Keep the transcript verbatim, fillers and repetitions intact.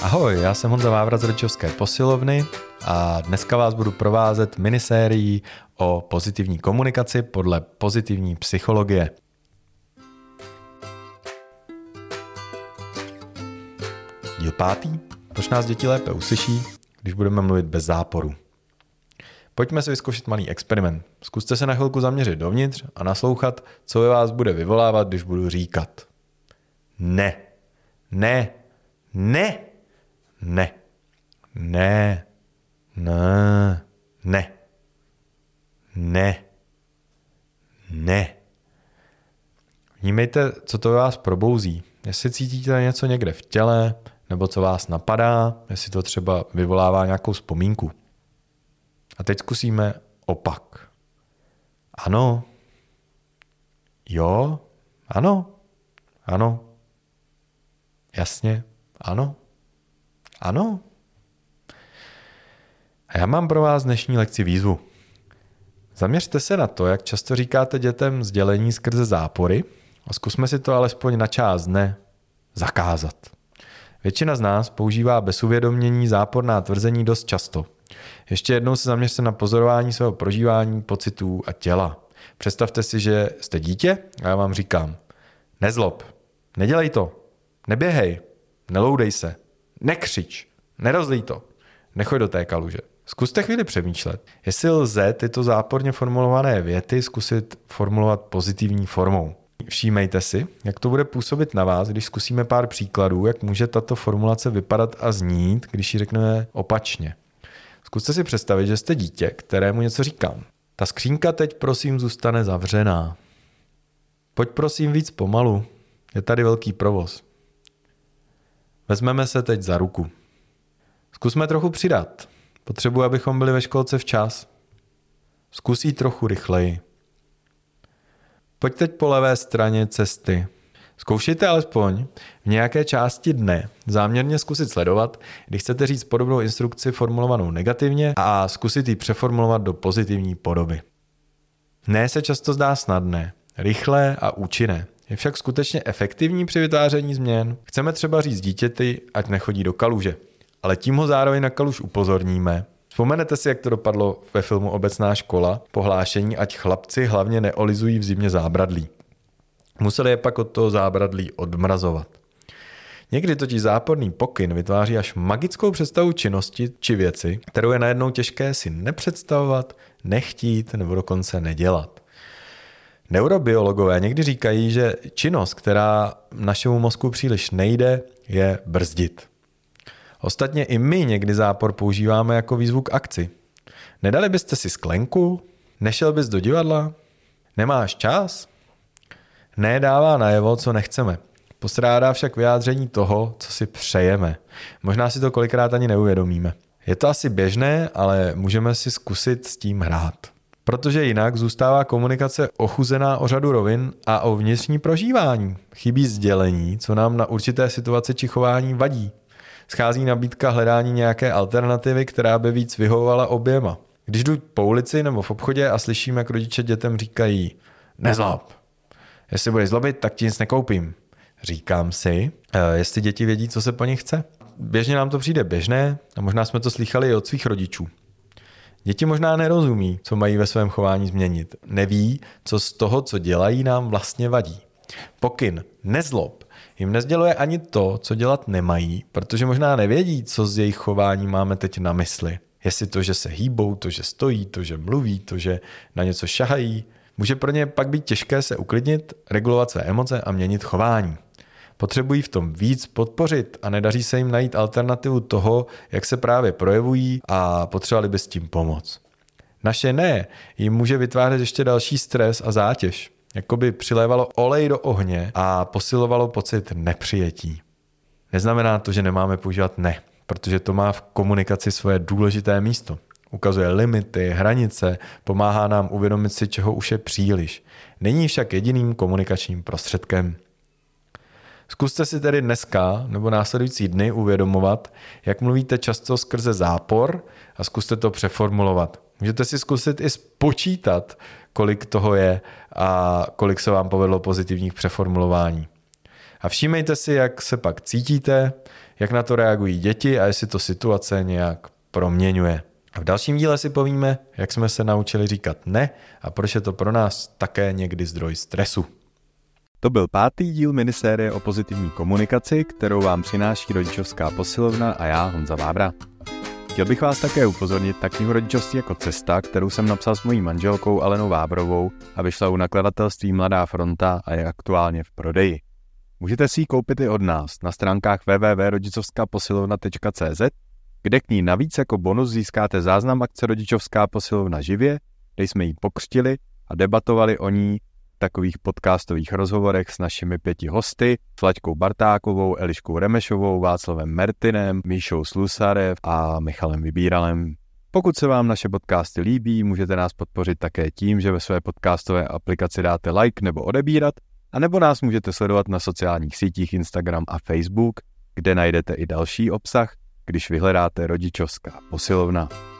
Ahoj, já jsem Honza Vávra z Rodičovské posilovny a dneska vás budu provázet minisérií o pozitivní komunikaci podle pozitivní psychologie. Díl pátý. Proč nás děti lépe uslyší, když budeme mluvit bez záporu. Pojďme si vyzkoušet malý experiment. Zkuste se na chvilku zaměřit dovnitř a naslouchat, co ve vás bude vyvolávat, když budu říkat. Ne, ne, ne, ne, ne, ne, ne, ne, ne. Vnímejte, co to ve vás probouzí. Jestli cítíte něco někde v těle, nebo co vás napadá, jestli to třeba vyvolává nějakou vzpomínku. A teď zkusíme opak. Ano. Jo. Ano. Ano. Jasně. Ano. Ano. A já mám pro vás dnešní lekci výzvu. Zaměřte se na to, jak často říkáte dětem sdělení skrze zápory a zkusme si to alespoň na část dne zakázat. Většina z nás používá bez uvědomění záporná tvrzení dost často. Ještě jednou se zaměřte na pozorování svého prožívání, pocitů a těla. Představte si, že jste dítě a já vám říkám, nezlob, nedělej to, neběhej, neloudej se, nekřič, nerozlij to, nechoď do té kaluže. Zkuste chvíli přemýšlet, jestli lze tyto záporně formulované věty zkusit formulovat pozitivní formou. Všímejte si, jak to bude působit na vás, když zkusíme pár příkladů, jak může tato formulace vypadat a znít, když ji řekneme opačně. Zkuste si představit, že jste dítě, kterému něco říkám. Ta skřínka teď prosím zůstane zavřená. Pojď prosím víc pomalu, je tady velký provoz. Vezmeme se teď za ruku. Zkusme trochu přidat. Potřebuji, abychom byli ve školce včas. Zkusí trochu rychleji. Pojď teď po levé straně cesty. Zkoušejte alespoň v nějaké části dne záměrně zkusit sledovat, když chcete říct podobnou instrukci formulovanou negativně a zkusit ji přeformulovat do pozitivní podoby. Ne se často zdá snadné, rychlé a účinné. Je však skutečně efektivní při vytváření změn. Chceme třeba říct dítěti, ať nechodí do kaluže, ale tím ho zároveň na kaluž upozorníme. Vzpomenete si, jak to dopadlo ve filmu Obecná škola, pohlášení, ať chlapci hlavně neolizují v zimě zábradlí. Museli je pak od toho zábradlí odmrazovat. Někdy totiž záporný pokyn vytváří až magickou představu činnosti či věci, kterou je najednou těžké si nepředstavovat, nechtít nebo dokonce nedělat. Neurobiologové někdy říkají, že činnost, která našemu mozku příliš nejde, je brzdit. Ostatně i my někdy zápor používáme jako výzvu k akci. Nedali byste si sklenku? Nešel bys do divadla? Nemáš čas? Nedává najevo, co nechceme. Postrádá však vyjádření toho, co si přejeme. Možná si to kolikrát ani neuvědomíme. Je to asi běžné, ale můžeme si zkusit s tím hrát. Protože jinak zůstává komunikace ochuzená o řadu rovin a o vnitřní prožívání. Chybí sdělení, co nám na určité situaci či chování vadí. Schází nabídka hledání nějaké alternativy, která by víc vyhovovala oběma. Když jdu po ulici nebo v obchodě a slyším, jak rodiče dětem říkají nezlob. Jestli budeš zlobit, tak ti nic nekoupím. Říkám si, jestli děti vědí, co se po nich chce. Běžně nám to přijde běžné a možná jsme to slychali i od svých rodičů. Děti možná nerozumí, co mají ve svém chování změnit. Neví, co z toho, co dělají, nám vlastně vadí. Pokyn nezlob jim nezděluje ani to, co dělat nemají, protože možná nevědí, co z jejich chování máme teď na mysli. Jestli to, že se hýbou, to, že stojí, to, že mluví, to, že na něco šahají. Může pro ně pak být těžké se uklidnit, regulovat své emoce a měnit chování. Potřebují v tom víc podpořit a nedaří se jim najít alternativu toho, jak se právě projevují a potřebovali by s tím pomoct. Naše ne jim může vytvářet ještě další stres a zátěž. Jakoby přilévalo olej do ohně a posilovalo pocit nepřijetí. Neznamená to, že nemáme používat ne, protože to má v komunikaci svoje důležité místo. Ukazuje limity, hranice, pomáhá nám uvědomit si, čeho už je příliš. Není však jediným komunikačním prostředkem. Zkuste si tedy dneska nebo následující dny uvědomovat, jak mluvíte často skrze zápor a zkuste to přeformulovat. Můžete si zkusit i spočítat, kolik toho je a kolik se vám povedlo pozitivních přeformulování. A všímejte si, jak se pak cítíte, jak na to reagují děti a jestli to situace nějak proměňuje. A v dalším díle si povíme, jak jsme se naučili říkat ne a proč je to pro nás také někdy zdroj stresu. To byl pátý díl minisérie o pozitivní komunikaci, kterou vám přináší Rodičovská posilovna a já, Honza Vábra. Chtěl bych vás také upozornit na knihu Rodičovství jako cesta, kterou jsem napsal s mojí manželkou Alenou Vábrovou a vyšla u nakladatelství Mladá fronta a je aktuálně v prodeji. Můžete si ji koupit i od nás na stránkách w w w tečka rodičovská posilovna tečka c z, kde k ní navíc jako bonus získáte záznam akce Rodičovská posilovna živě, kde jsme ji pokřtili a debatovali o ní v takových podcastových rozhovorech s našimi pěti hosty, s Laďkou Bartákovou, Eliškou Remešovou, Václavem Mertinem, Míšou Slusarev a Michalem Vybíralem. Pokud se vám naše podcasty líbí, můžete nás podpořit také tím, že ve své podcastové aplikaci dáte like nebo odebírat, a nebo nás můžete sledovat na sociálních sítích Instagram a Facebook, kde najdete i další obsah, když vyhledáte Rodičovská posilovna.